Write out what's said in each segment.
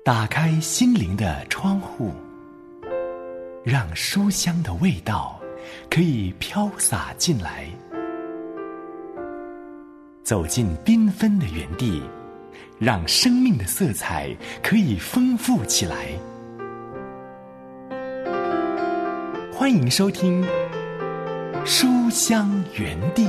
打开心灵的窗户，让书香的味道可以飘洒进来。走进缤纷的园地，让生命的色彩可以丰富起来。欢迎收听书香园地。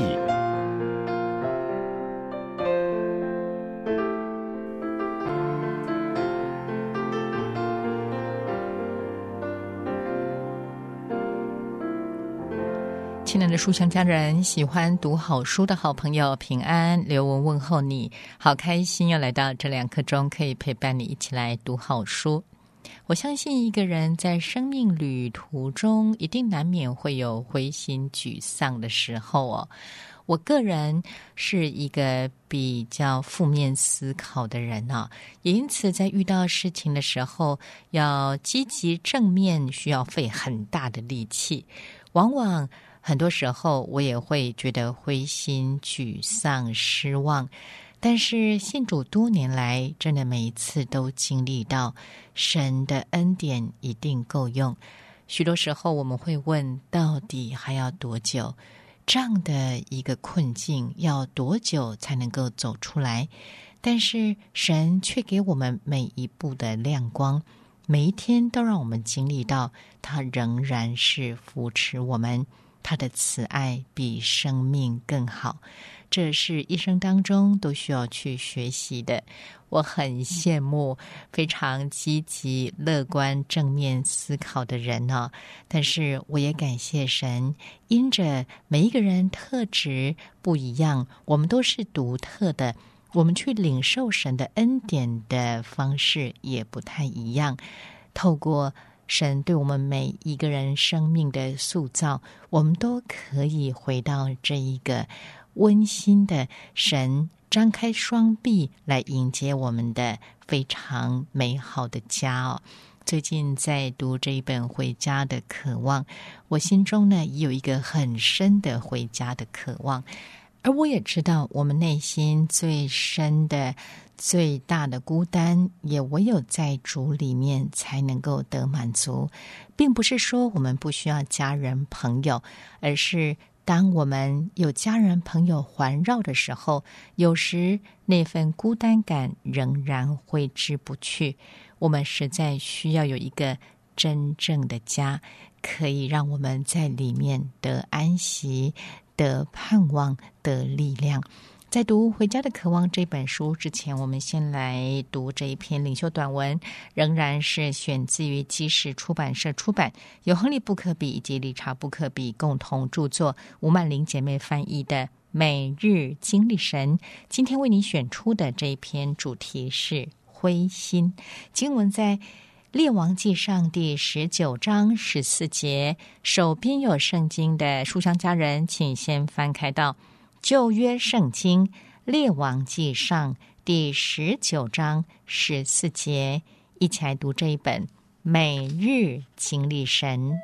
亲爱的书香家人，喜欢读好书的好朋友，平安，刘文问候你，好开心又来到这2刻钟，可以陪伴你一起来读好书。我相信一个人在生命旅途中，一定难免会有灰心沮丧的时候哦。我个人是一个比较负面思考的人啊，也因此在遇到事情的时候，要积极正面需要费很大的力气，往往很多时候我也会觉得灰心沮丧失望，但是信主多年来，真的每一次都经历到神的恩典一定够用。许多时候我们会问，到底还要多久？这样的一个困境要多久才能够走出来？但是神却给我们每一步的亮光，每一天都让我们经历到他仍然是扶持我们，他的慈爱比生命更好，这是一生当中都需要去学习的。我很羡慕非常积极乐观正面思考的人哦，但是我也感谢神，因着每一个人特质不一样，我们都是独特的，我们去领受神的恩典的方式也不太一样。透过神对我们每一个人生命的塑造，我们都可以回到这一个温馨的神张开双臂来迎接我们的非常美好的家哦。最近在读这一本《回家的渴望》，我心中呢也有一个很深的回家的渴望，而我也知道我们内心最深的最大的孤单，也唯有在主里面才能够得满足。并不是说我们不需要家人朋友，而是当我们有家人朋友环绕的时候，有时那份孤单感仍然挥之不去。我们实在需要有一个真正的家，可以让我们在里面得安息，得盼望，得力量。在读《回家的渴望》这本书之前，我们先来读这一篇领袖短文，仍然是选自于基石出版社出版，由亨利·布克比以及理查·布克比共同著作，吴曼玲姐妹翻译的《每日经历神》。今天为你选出的这一篇主题是灰心，经文在列王纪上第19章14节。手边有圣经的书香家人，请先翻开到旧约圣经列王纪上第19章14节，一起来读这一本每日经历神。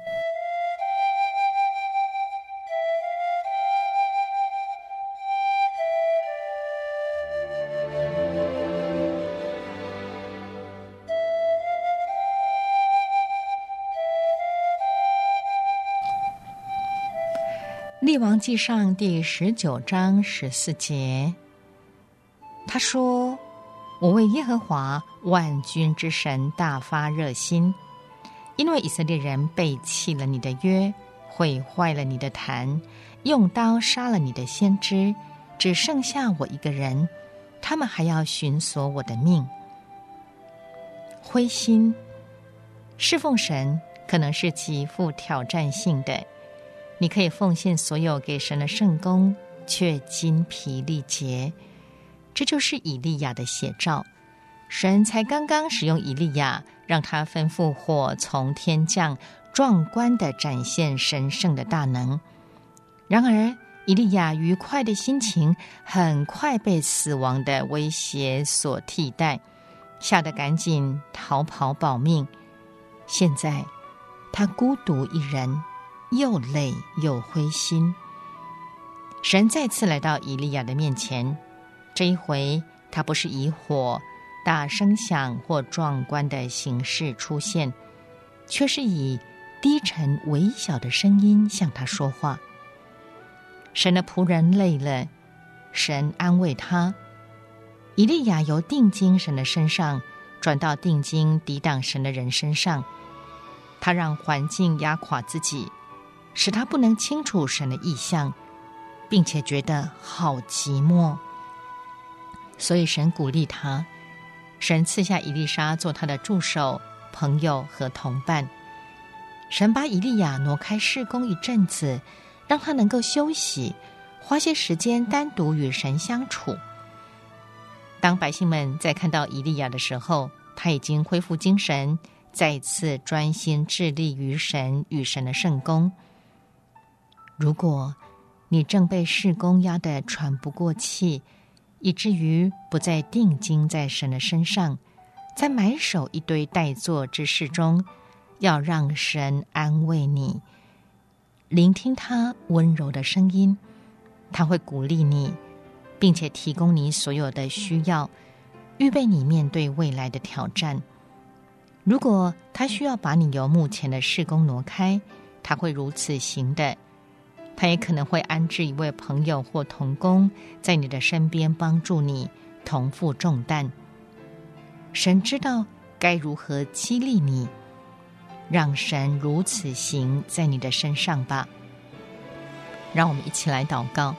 列王纪上第19章14节，他说：我为耶和华万军之神大发热心，因为以色列人背弃了你的约，毁坏了你的坛，用刀杀了你的先知，只剩下我一个人，他们还要寻索我的命。灰心侍奉神可能是极富挑战性的，你可以奉献所有给神的圣工，却筋疲力竭。这就是以利亚的写照。神才刚刚使用以利亚，让他吩咐火从天降，壮观地展现神圣的大能。然而以利亚愉快的心情很快被死亡的威胁所替代，吓得赶紧逃跑保命。现在他孤独一人，又累又灰心。神再次来到以利亚的面前，这一回他不是以火大声响或壮观的形式出现，却是以低沉微小的声音向他说话。神的仆人累了，神安慰他。以利亚由定睛神的身上转到定睛抵挡神的人身上，他让环境压垮自己，使他不能清楚神的意象，并且觉得好寂寞。所以神鼓励他，神赐下以利沙做他的助手、朋友和同伴。神把以利亚挪开事工一阵子，让他能够休息，花些时间单独与神相处。当百姓们在看到以利亚的时候，他已经恢复精神，再次专心致力于神与神的圣工。如果你正被事工压得喘不过气，以至于不再定睛在神的身上，在埋首一堆待做之事中，要让神安慰你，聆听他温柔的声音，他会鼓励你，并且提供你所有的需要，预备你面对未来的挑战。如果他需要把你由目前的事工挪开，他会如此行的。他也可能会安置一位朋友或同工在你的身边，帮助你同负重担。神知道该如何激励你，让神如此行在你的身上吧。让我们一起来祷告。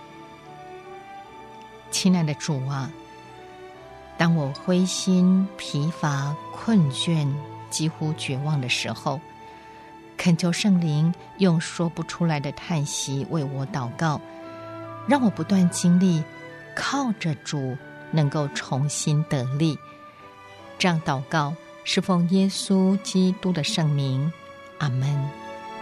亲爱的主啊，当我灰心、疲乏、困倦、几乎绝望的时候，恳求圣灵用说不出来的叹息为我祷告，让我不断经历靠着主能够重新得力。这样祷告是奉耶稣基督的圣名，阿们。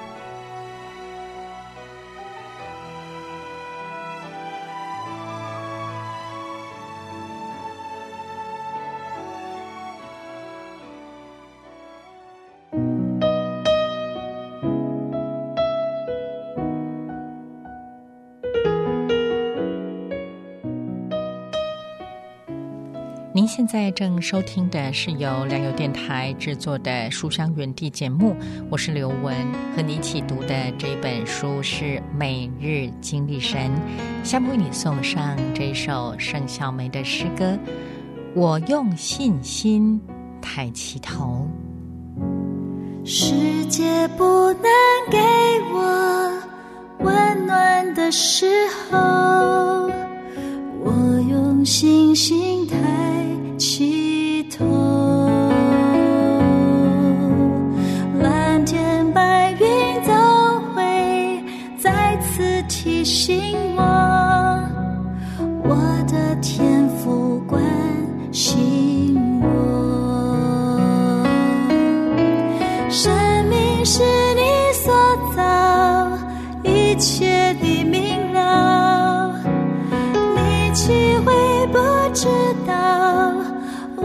您现在正收听的是由良友电台制作的书香园地节目，我是刘雯，和你一起读的这本书是每日经历神。下面为你送上这首盛小梅的诗歌，我用信心抬起头。 世界不能给我温暖的时候，我用信心抬起头，蓝天白云都会再次提醒我，我的天父关心我。生命是你所造，一切的明了，你岂会不知道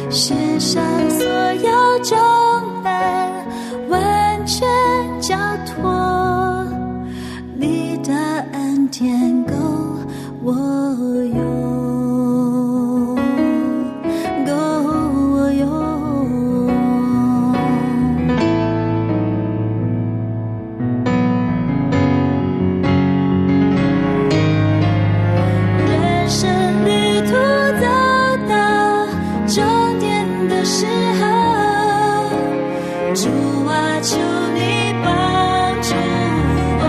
献上所有重担，完全交托，你的恩典够我用，够我用。人生旅途走到终点的时候，主啊，求你帮助我，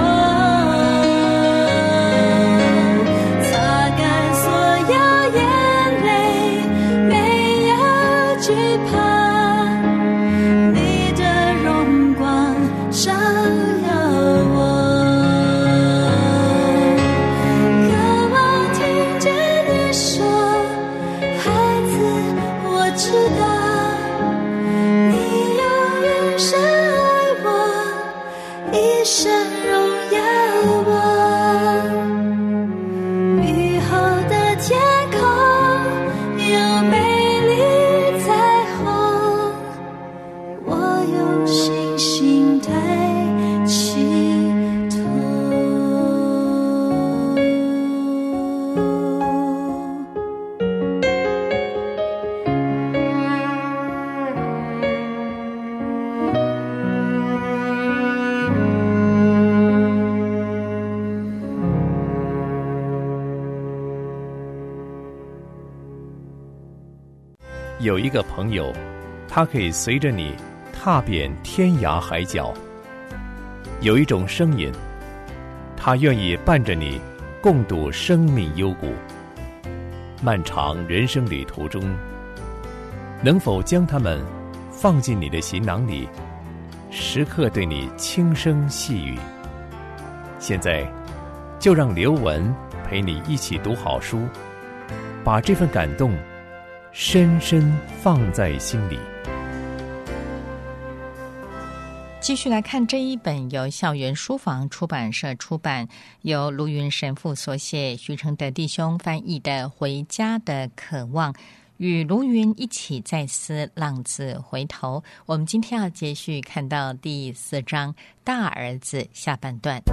擦干所有眼泪，没有惧怕，你的荣光照耀我，渴望听见你说，孩子，我知道你永远深爱我，一生荣耀我。雨后的天空有美丽彩虹，我用信心抬起头。 有一个朋友，他可以随着你踏遍天涯海角；有一种声音，他愿意伴着你共度生命幽谷。漫长人生旅途中，能否将它们放进你的行囊里，时刻对你轻声细语？现在，就让刘文陪你一起读好书，把这份感动深深放在心里。 继续来看这一本由校园书房出版社出版，由卢云神父所写，徐承德弟兄翻译的《回家的渴望》，与卢云一起再思浪子回头。我们今天要继续看到第4章大儿子下半段。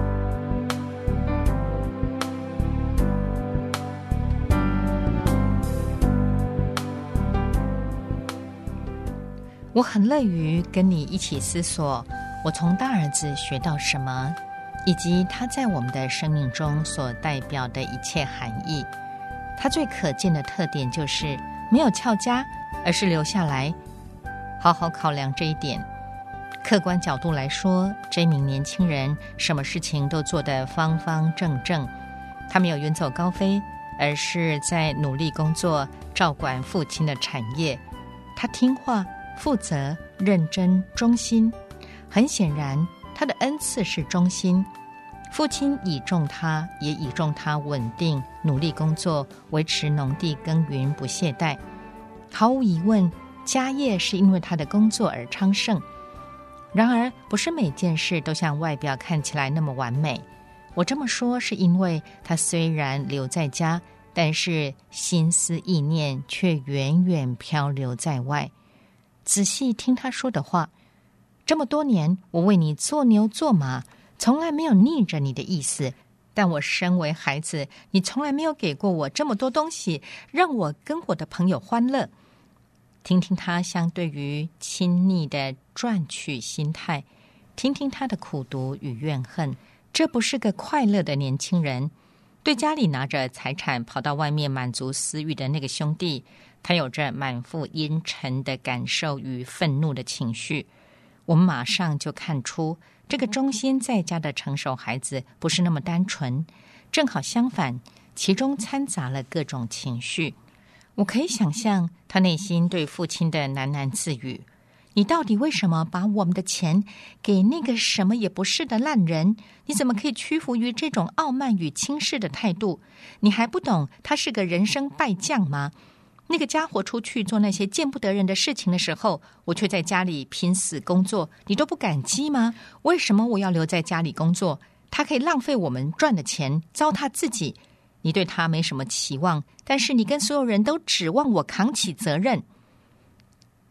我很乐于跟你一起思索，我从大儿子学到什么，以及他在我们的生命中所代表的一切含义。他最可见的特点就是没有翘家，而是留下来。好好考量这一点。客观角度来说，这名年轻人什么事情都做得方方正正，他没有远走高飞，而是在努力工作，照管父亲的产业。他听话、负责、认真、忠心。很显然，他的恩赐是忠心。父亲倚重他，也倚重他稳定、努力工作，维持农地耕耘不懈怠。毫无疑问，家业是因为他的工作而昌盛。然而，不是每件事都像外表看起来那么完美。我这么说是因为他虽然留在家，但是心思意念却远远漂流在外。仔细听他说的话，这么多年我为你做牛做马，从来没有逆着你的意思，但我身为孩子，你从来没有给过我这么多东西，让我跟我的朋友欢乐。听听他相对于亲昵的赚取心态，听听他的苦毒与怨恨，这不是个快乐的年轻人。对家里拿着财产跑到外面满足私欲的那个兄弟，他有着满腹阴沉的感受与愤怒的情绪。我们马上就看出，这个忠心在家的成熟孩子不是那么单纯，正好相反，其中掺杂了各种情绪。我可以想象他内心对父亲的喃喃自语：你到底为什么把我们的钱给那个什么也不是的烂人？你怎么可以屈服于这种傲慢与轻视的态度？你还不懂他是个人生败将吗？那个家伙出去做那些见不得人的事情的时候，我却在家里拼死工作，你都不感激吗？为什么我要留在家里工作？他可以浪费我们赚的钱，糟蹋自己。你对他没什么期望，但是你跟所有人都指望我扛起责任。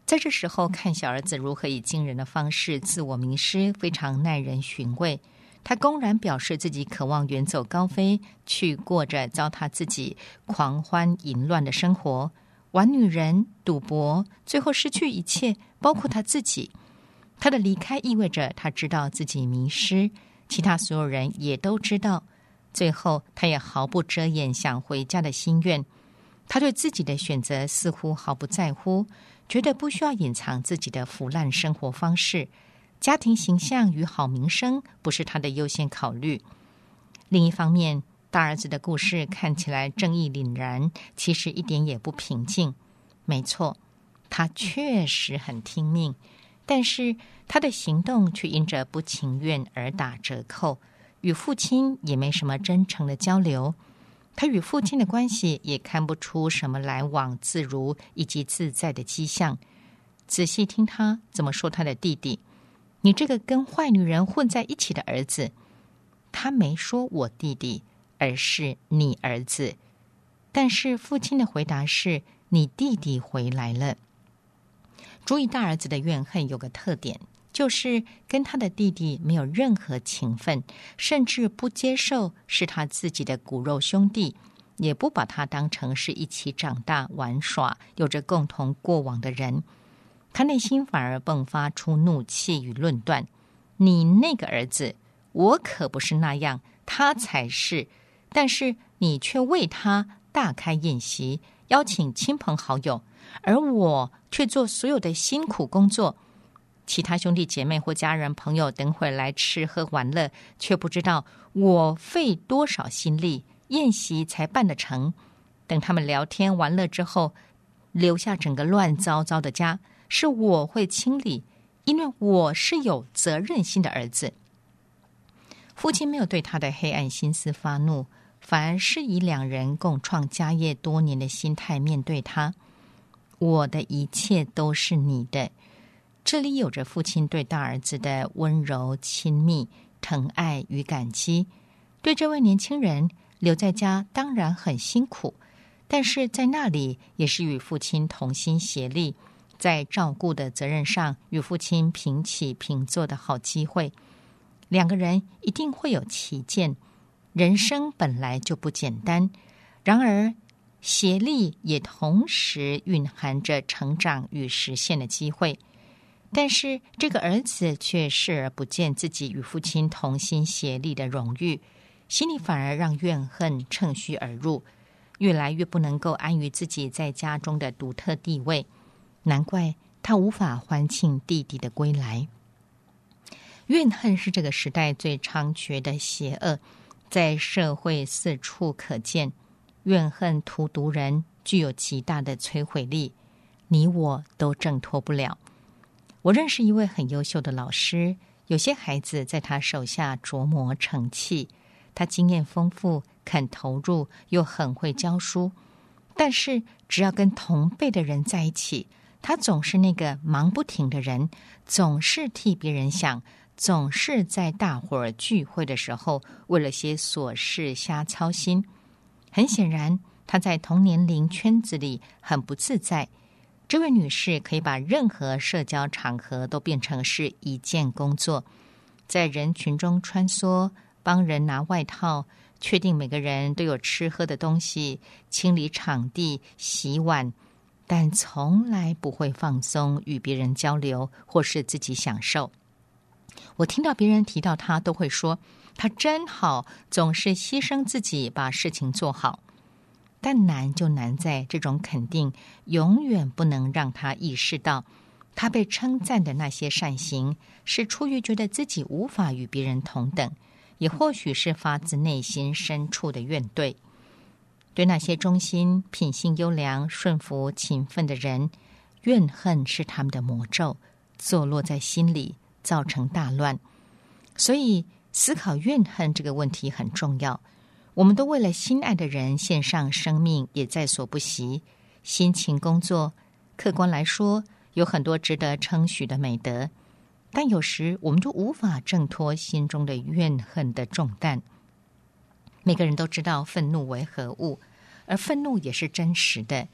在这时候看小儿子如何以惊人的方式自我迷失，非常耐人寻味。他公然表示自己渴望远走高飞，去过着糟蹋自己、狂欢淫乱的生活，玩女人、赌博，最后失去一切，包括他自己。他的离开意味着他知道自己迷失，其他所有人也都知道。最后他也毫不遮掩想回家的心愿。他对自己的选择似乎毫不在乎，觉得不需要隐藏自己的腐烂生活方式，家庭形象与好名声不是他的优先考虑。另一方面，大儿子的故事看起来正义凛然，其实一点也不平静。没错，他确实很听命，但是他的行动却因着不情愿而打折扣，与父亲也没什么真诚的交流。他与父亲的关系也看不出什么来往自如以及自在的迹象。仔细听他怎么说他的弟弟：“你这个跟坏女人混在一起的儿子。”他没说我弟弟，而是你儿子。但是父亲的回答是：“你弟弟回来了。”注意，大儿子的怨恨有个特点，就是跟他的弟弟没有任何情分，甚至不接受是他自己的骨肉兄弟，也不把他当成是一起长大玩耍有着共同过往的人。他内心反而迸发出怒气与论断：“你那个儿子，我可不是那样，他才是。但是你却为他大开宴席，邀请亲朋好友，而我却做所有的辛苦工作。其他兄弟姐妹或家人朋友等会来吃喝玩乐，却不知道我费多少心力，宴席才办得成。等他们聊天玩乐之后，留下整个乱糟糟的家，是我会清理，因为我是有责任心的儿子。”父亲没有对他的黑暗心思发怒，反而是以两人共创家业多年的心态面对他。我的一切都是你的。这里有着父亲对大儿子的温柔、亲密、疼爱与感激。对这位年轻人，留在家当然很辛苦，但是在那里也是与父亲同心协力，在照顾的责任上与父亲平起平坐的好机会。两个人一定会有歧见，人生本来就不简单，然而协力也同时蕴含着成长与实现的机会。但是这个儿子却视而不见自己与父亲同心协力的荣誉，心里反而让怨恨趁虚而入，越来越不能够安于自己在家中的独特地位。难怪他无法欢庆弟弟的归来。怨恨是这个时代最猖獗的邪恶，在社会四处可见。怨恨荼毒人，具有极大的摧毁力，你我都挣脱不了。我认识一位很优秀的老师，有些孩子在他手下琢磨成器，他经验丰富，肯投入，又很会教书。但是只要跟同辈的人在一起，他总是那个忙不停的人，总是替别人想，总是在大伙儿聚会的时候为了些琐事瞎操心。很显然，他在同年龄圈子里很不自在。这位女士可以把任何社交场合都变成是一件工作，在人群中穿梭，帮人拿外套，确定每个人都有吃喝的东西，清理场地，洗碗，但从来不会放松与别人交流或是自己享受。我听到别人提到她，都会说她真好，总是牺牲自己把事情做好。但难就难在这种肯定永远不能让他意识到，他被称赞的那些善行是出于觉得自己无法与别人同等，也或许是发自内心深处的怨怼。对那些忠心、品性优良、顺服、勤奋的人，怨恨是他们的魔咒，坐落在心里，造成大乱。所以思考怨恨这个问题很重要。我们都为了心爱的人献上生命，也在所不惜。辛勤工作，客观来说，有很多值得称许的美德，但有时我们就无法挣脱心中的怨恨的重担。每个人都知道愤怒为何物，而愤怒也是真实的。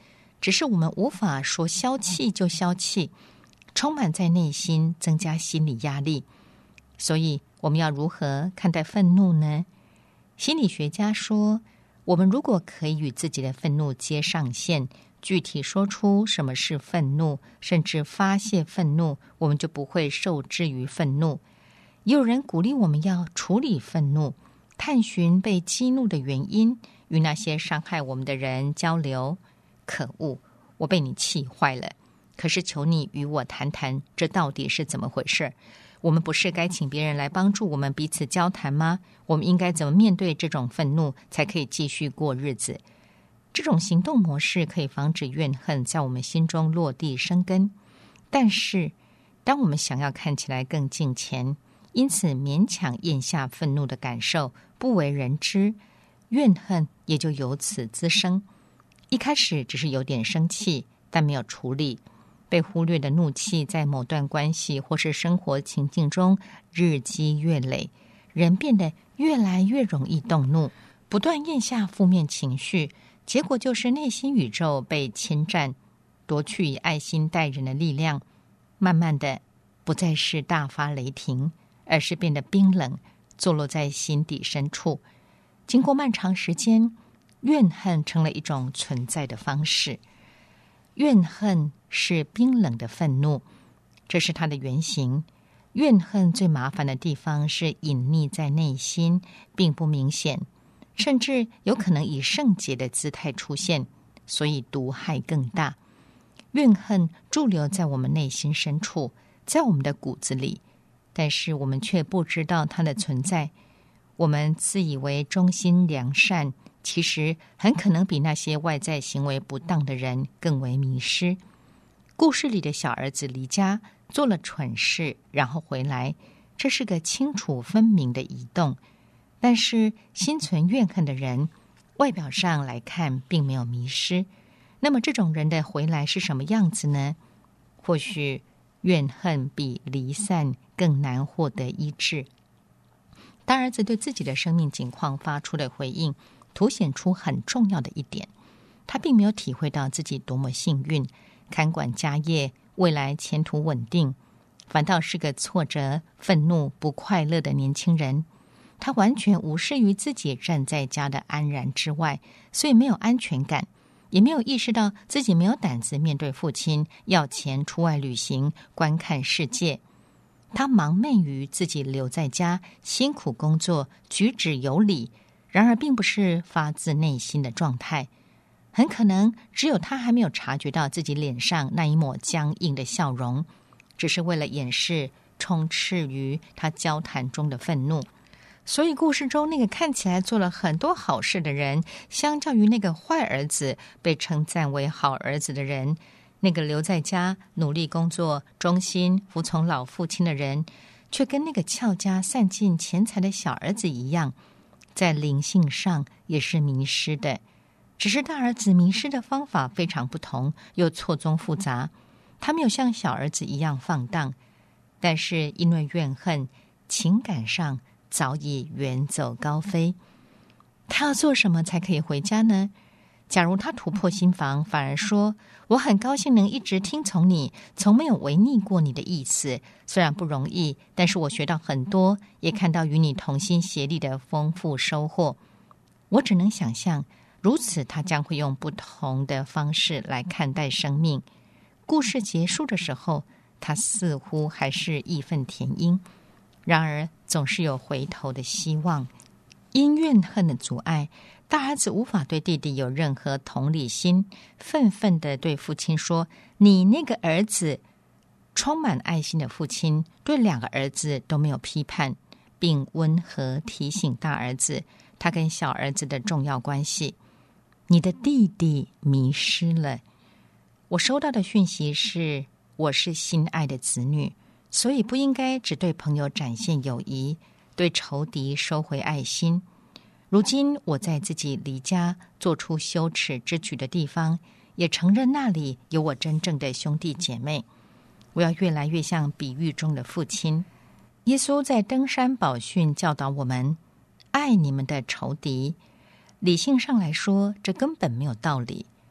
只是我们无法说消气就消气，充满在内心，增加心理压力。所以我们要如何看待愤怒呢？心理学家说，我们如果可以与自己的愤怒接上线，具体说出什么是愤怒，甚至发泄愤怒，我们就不会受制于愤怒。也有人鼓励我们要处理愤怒，探寻被激怒的原因，与那些伤害我们的人交流。可恶，我被你气坏了，可是求你与我谈谈，这到底是怎么回事？我们不是该请别人来帮助我们彼此交谈吗？我们应该怎么面对这种愤怒，才可以继续过日子？这种行动模式可以防止怨恨在我们心中落地生根。但是当我们想要看起来更敬虔，因此勉强咽下愤怒的感受，不为人知，怨恨也就由此滋生。一开始只是有点生气，但没有处理，被忽略的怒气在某段关系或是生活情境中日积月累，人变得越来越容易动怒，不断咽下负面情绪，结果就是内心宇宙被侵占，夺去以爱心待人的力量，慢慢的不再是大发雷霆，而是变得冰冷，坐落在心底深处。经过漫长时间，怨恨成了一种存在的方式。怨恨是冰冷的愤怒，这是它的原型。怨恨最麻烦的地方是隐匿在内心，并不明显，甚至有可能以圣洁的姿态出现，所以毒害更大。怨恨驻留在我们内心深处，在我们的骨子里，但是我们却不知道它的存在。我们自以为忠心良善，其实很可能比那些外在行为不当的人更为迷失。故事里的小儿子离家做了蠢事，然后回来，这是个清楚分明的移动。但是心存怨恨的人，外表上来看并没有迷失。那么这种人的回来是什么样子呢？或许怨恨比离散更难获得医治。大儿子对自己的生命境况发出的回应，凸显出很重要的一点，他并没有体会到自己多么幸运，看管家业，未来前途稳定，反倒是个挫折、愤怒、不快乐的年轻人。他完全无视于自己站在家的安然之外，所以没有安全感，也没有意识到自己没有胆子面对父亲要钱出外旅行，观看世界。他盲昧于自己留在家辛苦工作，举止有礼，然而并不是发自内心的状态。很可能只有他还没有察觉到自己脸上那一抹僵硬的笑容，只是为了掩饰充斥于他交谈中的愤怒。所以故事中那个看起来做了很多好事的人，相较于那个坏儿子被称赞为好儿子的人，那个留在家努力工作、忠心服从老父亲的人，却跟那个翘家散尽钱财的小儿子一样，在灵性上也是迷失的。只是大儿子迷失的方法非常不同，又错综复杂。他没有像小儿子一样放荡，但是因为怨恨，情感上早已远走高飞。他要做什么才可以回家呢？假如他突破心防，反而说我很高兴能一直听从你，从没有违逆过你的意思，虽然不容易，但是我学到很多，也看到与你同心协力的丰富收获。我只能想象，如此他将会用不同的方式来看待生命。故事结束的时候，他似乎还是义愤填膺，然而总是有回头的希望。因怨恨的阻碍，大儿子无法对弟弟有任何同理心，愤愤地对父亲说，你那个儿子。充满爱心的父亲对两个儿子都没有批判，并温和提醒大儿子他跟小儿子的重要关系。你的弟弟迷失了。我收到的讯息是，我是心爱的子女，所以不应该只对朋友展现友谊，对仇敌收回爱心。如今我在自己离家做出羞耻之举的地方，也承认那里有我真正的兄弟姐妹。我要越来越像比喻中的父亲。耶稣在登山宝训教导我们，爱你们的仇敌。理性上来说，这根本没有道理，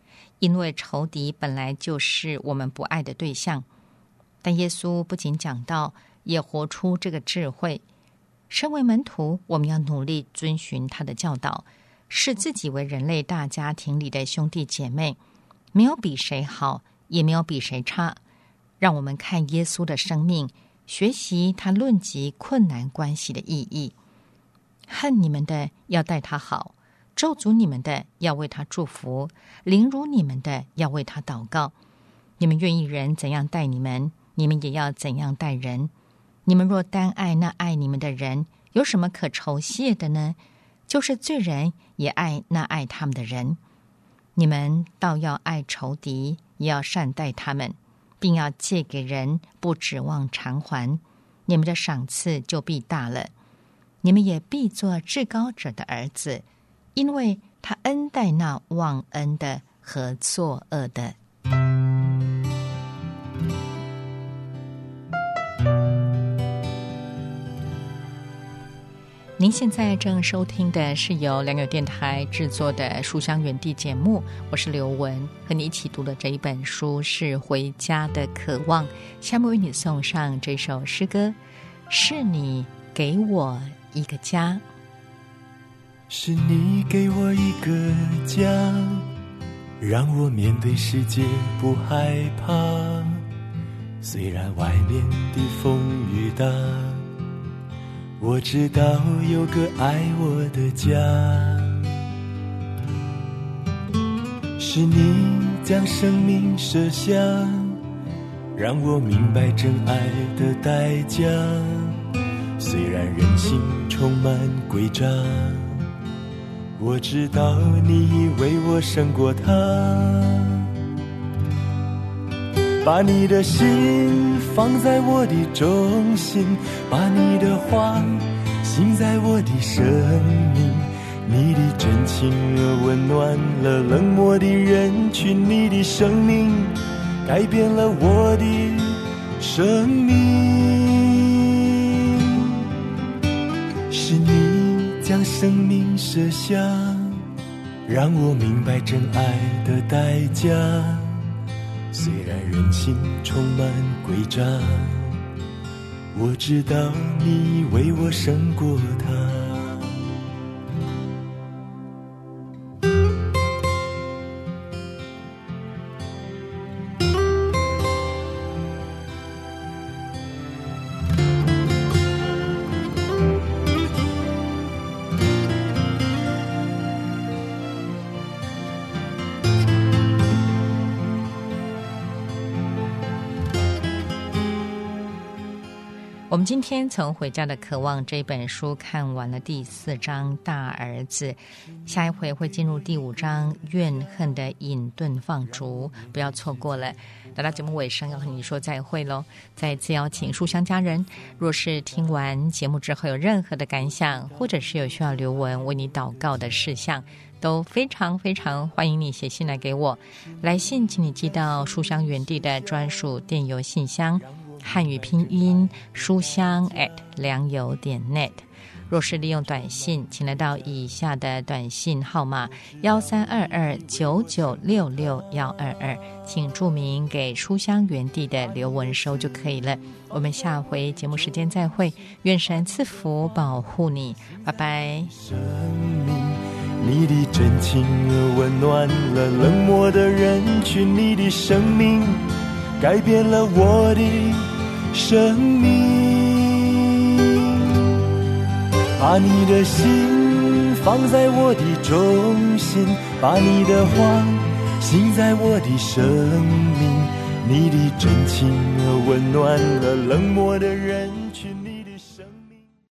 因为仇敌本来就是我们不爱的对象。但耶稣不仅讲道，也活出这个智慧。身为门徒，我们要努力遵循他的教导，视自己为人类大家庭里的兄弟姐妹，没有比谁好，也没有比谁差。让我们看耶稣的生命，学习他论及困难关系的意义。恨你们的要待他好，咒诅你们的要为他祝福，凌辱你们的要为他祷告。你们愿意人怎样待你们，你们也要怎样待人。你们若单爱那爱你们的人，有什么可酬谢的呢？就是罪人也爱那爱他们的人。你们倒要爱仇敌，也要善待他们，并要借给人，不指望偿还。你们的赏赐就必大了。你们也必做至高者的儿子，因为他恩待那忘恩的和作恶的。您现在正收听的是由良友电台制作的书香园地节目，我是刘文，和你一起读的这一本书是《回家的渴望》。下面为你送上这首诗歌，是你给我一个家。 是你给我一个家，让我面对世界不害怕，虽然外面的风雨大，我知道有个爱我的家。是你将生命舍下，让我明白真爱的代价，虽然人性充满诡诈，我知道你为我胜过他。把你的心放在我的中心，把你的话信在我的生命，你的真情温暖了冷漠的人群，你的生命改变了我的生命。是你将生命舍下，让我明白真爱的代价，虽然人性充满诡诈，我知道你为我胜过他。 我们今天从《回家的渴望》这本书看完了第4章大儿子，下一回会进入第5章怨恨的隐遁放逐，不要错过了。来到节目尾声，要和你说再会咯。再次邀请书香家人，若是听完节目之后有任何的感想，或者是有需要留文为你祷告的事项，都非常非常欢迎你写信来给我。来信请你寄到书香园地的专属电邮信箱，汉语拼音书香@良友.net。若是利用短信，请来到以下的短信号码132299662122，请注明给书香园地的刘文收就可以了。我们下回节目时间再会，愿神赐福保护你，拜拜。 生命，你的真情温暖了冷漠的人群，你的生命改变了我的生命。把你的心放在我的中心，把你的话信在我的生命，你的真情温暖了冷漠的人群。